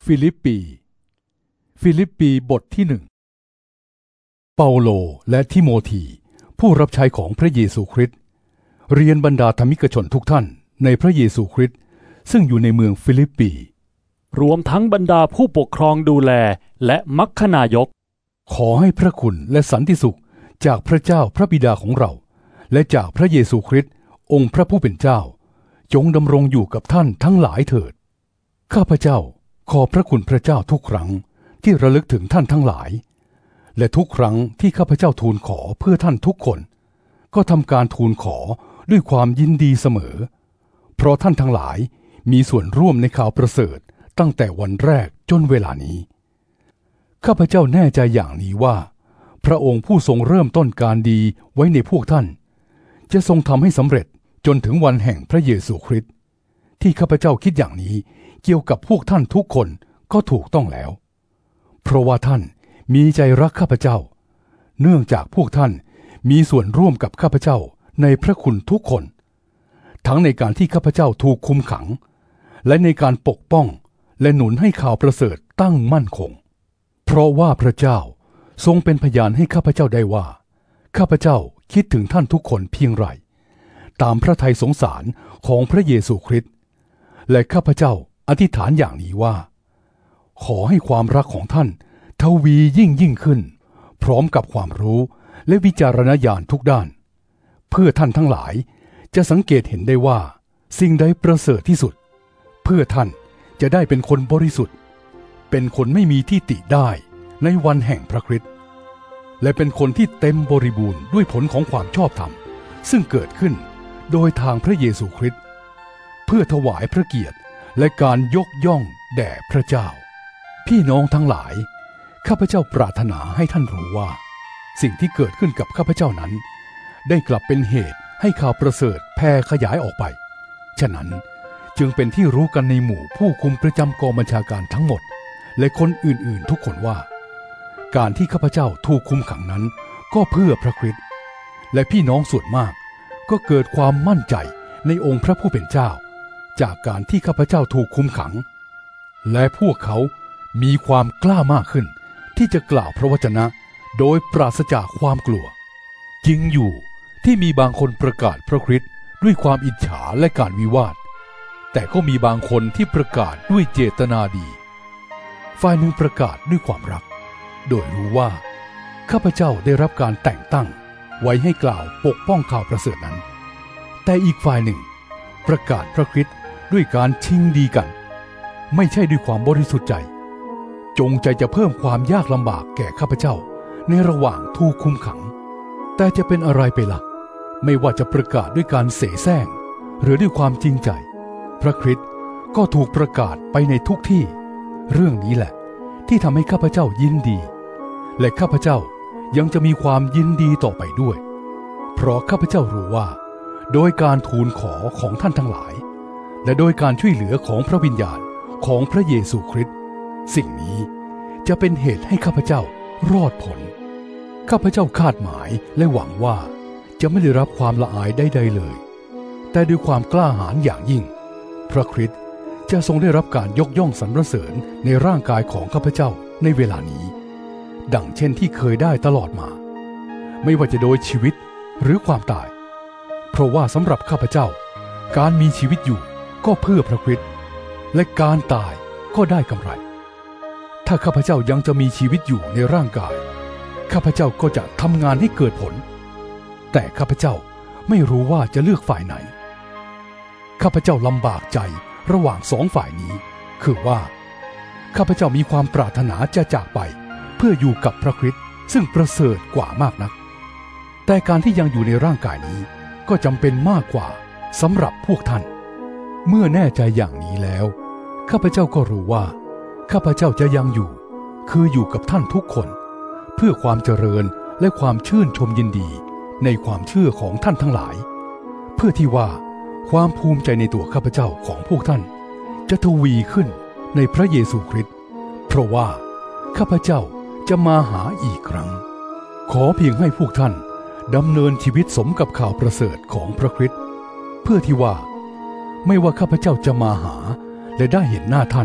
ฟิลิปปีบทที่1เปาโลและทิโมธีผู้รับใช้ของพระเยซูคริสต์เรียนบรรดาธรรมิกชนทุกท่านในพระเยซูคริสต์ซึ่งอยู่ในเมืองฟิลิปปีรวมทั้งบรรดาผู้ปกครองดูแลและมัคคณายกขอให้พระคุณและสันติสุขจากพระเจ้าพระบิดาของเราและจากพระเยซูคริสต์องค์พระผู้เป็นเจ้าจงดำรงอยู่กับท่านทั้งหลายเถิดข้าพเจ้าขอบพระคุณพระเจ้าทุกครั้งที่ระลึกถึงท่านทั้งหลายและทุกครั้งที่ข้าพเจ้าทูลขอเพื่อท่านทุกคนก็ทำการทูลขอด้วยความยินดีเสมอเพราะท่านทั้งหลายมีส่วนร่วมในข่าวประเสริฐตั้งแต่วันแรกจนเวลานี้ข้าพเจ้าแน่ใจอย่างนี้ว่าพระองค์ผู้ทรงเริ่มต้นการดีไว้ในพวกท่านจะทรงทำให้สำเร็จจนถึงวันแห่งพระเยซูคริสต์ที่ข้าพเจ้าคิดอย่างนี้เกี่ยวกับพวกท่านทุกคนก็ถูกต้องแล้วเพราะว่าท่านมีใจรักข้าพเจ้าเนื่องจากพวกท่านมีส่วนร่วมกับข้าพเจ้าในพระคุณทุกคนทั้งในการที่ข้าพเจ้าถูกคุมขังและในการปกป้องและหนุนให้ข่าวประเสริฐตั้งมั่นคงเพราะว่าพระเจ้าทรงเป็นพยานให้ข้าพเจ้าได้ว่าข้าพเจ้าคิดถึงท่านทุกคนเพียงไรตามพระทัยสงสารของพระเยซูคริสต์และข้าพเจ้าอธิษฐานอย่างนี้ว่าขอให้ความรักของท่านทวียิ่งขึ้นพร้อมกับความรู้และวิจารณญาณทุกด้านเพื่อท่านทั้งหลายจะสังเกตเห็นได้ว่าสิ่งใดประเสริฐที่สุดเพื่อท่านจะได้เป็นคนบริสุทธิ์เป็นคนไม่มีที่ติได้ในวันแห่งพระคริสต์และเป็นคนที่เต็มบริบูรณ์ด้วยผลของความชอบธรรมซึ่งเกิดขึ้นโดยทางพระเยซูคริสต์เพื่อถวายพระเกียรติและการยกย่องแด่พระเจ้าพี่น้องทั้งหลายข้าพเจ้าปรารถนาให้ท่านรู้ว่าสิ่งที่เกิดขึ้นกับข้าพเจ้านั้นได้กลับเป็นเหตุให้ข่าวประเสริฐแพร่ขยายออกไปฉะนั้นจึงเป็นที่รู้กันในหมู่ผู้คุมประจำกองบัญชาการทั้งหมดและคนอื่นๆทุกคนว่าการที่ข้าพเจ้าถูกคุมขังนั้นก็เพื่อพระคริสต์และพี่น้องส่วนมากก็เกิดความมั่นใจในองค์พระผู้เป็นเจ้าจากการที่ข้าพเจ้าถูกคุมขังและพวกเขามีความกล้ามากขึ้นที่จะกล่าวพระวจนะโดยปราศจากความกลัวจริงอยู่ที่มีบางคนประกาศพระคริสต์ด้วยความอิจฉาและการวิวาทแต่ก็มีบางคนที่ประกาศด้วยเจตนาดีฝ่ายหนึ่งประกาศด้วยความรักโดยรู้ว่าข้าพเจ้าได้รับการแต่งตั้งไว้ให้กล่าวปกป้องข่าวประเสริฐนั้นแต่อีกฝ่ายหนึ่งประกาศพระคริสต์ด้วยการชิงดีกันไม่ใช่ด้วยความบริสุทธิ์ใจจงใจจะเพิ่มความยากลำบากแก่ข้าพเจ้าในระหว่างถูกคุมขังแต่จะเป็นอะไรไปล่ะไม่ว่าจะประกาศด้วยการเสแสร้งหรือด้วยความจริงใจพระคริสต์ก็ถูกประกาศไปในทุกที่เรื่องนี้แหละที่ทำให้ข้าพเจ้ายินดีและข้าพเจ้ายังจะมีความยินดีต่อไปด้วยเพราะข้าพเจ้ารู้ว่าโดยการทูลขอของท่านทั้งหลายและโดยการช่วยเหลือของพระวิญญาณของพระเยซูคริสต์สิ่งนี้จะเป็นเหตุให้ข้าพเจ้ารอดพ้นข้าพเจ้าคาดหมายและหวังว่าจะไม่ได้รับความละอายใดๆเลยแต่ด้วยความกล้าหาญอย่างยิ่งพระคริสต์จะทรงได้รับการยกย่องสรรเสริญในร่างกายของข้าพเจ้าในเวลานี้ดังเช่นที่เคยได้ตลอดมาไม่ว่าจะโดยชีวิตหรือความตายเพราะว่าสำหรับข้าพเจ้าการมีชีวิตอยู่ก็เพื่อพระคริสต์และการตายก็ได้กำไรถ้าข้าพเจ้ายังจะมีชีวิตอยู่ในร่างกายข้าพเจ้าก็จะทำงานให้เกิดผลแต่ข้าพเจ้าไม่รู้ว่าจะเลือกฝ่ายไหนข้าพเจ้าลำบากใจระหว่างสองฝ่ายนี้คือว่าข้าพเจ้ามีความปรารถนาจะจากไปเพื่ออยู่กับพระคริสต์ซึ่งประเสริฐกว่ามากนักแต่การที่ยังอยู่ในร่างกายนี้ก็จำเป็นมากกว่าสำหรับพวกท่านเมื่อแน่ใจอย่างนี้แล้วข้าพเจ้าก็รู้ว่าข้าพเจ้าจะยังอยู่คืออยู่กับท่านทุกคนเพื่อความเจริญและความชื่นชมยินดีในความเชื่อของท่านทั้งหลายเพื่อที่ว่าความภูมิใจในตัวข้าพเจ้าของพวกท่านจะทวีขึ้นในพระเยซูคริสต์เพราะว่าข้าพเจ้าจะมาหาอีกครั้งขอเพียงให้พวกท่านดำเนินชีวิตสมกับข่าวประเสริฐของพระคริสต์เพื่อที่ว่าไม่ว่าข้าพเจ้าจะมาหาและได้เห็นหน้าท่าน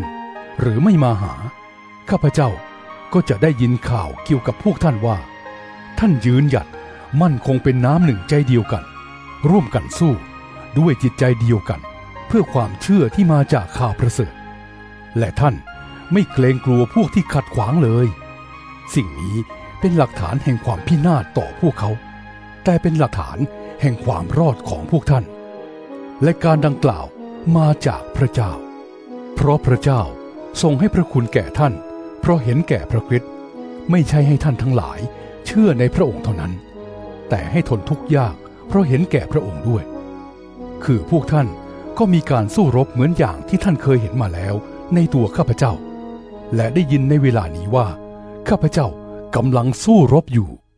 หรือไม่มาหาข้าพเจ้าก็จะได้ยินข่าวเกี่ยวกับพวกท่านว่าท่านยืนหยัดมั่นคงเป็นน้ำหนึ่งใจเดียวกันร่วมกันสู้ด้วยจิตใจเดียวกันเพื่อความเชื่อที่มาจากข่าวประเสริฐและท่านไม่เกรงกลัวพวกที่ขัดขวางเลยสิ่งนี้เป็นหลักฐานแห่งความพินาศต่อพวกเขาแต่เป็นหลักฐานแห่งความรอดของพวกท่านและการดังกล่าวมาจากพระเจ้าเพราะพระเจ้าทรงให้พระคุณแก่ท่านเพราะเห็นแก่พระคริสต์ไม่ใช่ให้ท่านทั้งหลายเชื่อในพระองค์เท่านั้นแต่ให้ทนทุกข์ยากเพราะเห็นแก่พระองค์ด้วยคือพวกท่านก็มีการสู้รบเหมือนอย่างที่ท่านเคยเห็นมาแล้วในตัวข้าพเจ้าและได้ยินในเวลานี้ว่าข้าพเจ้ากำลังสู้รบอยู่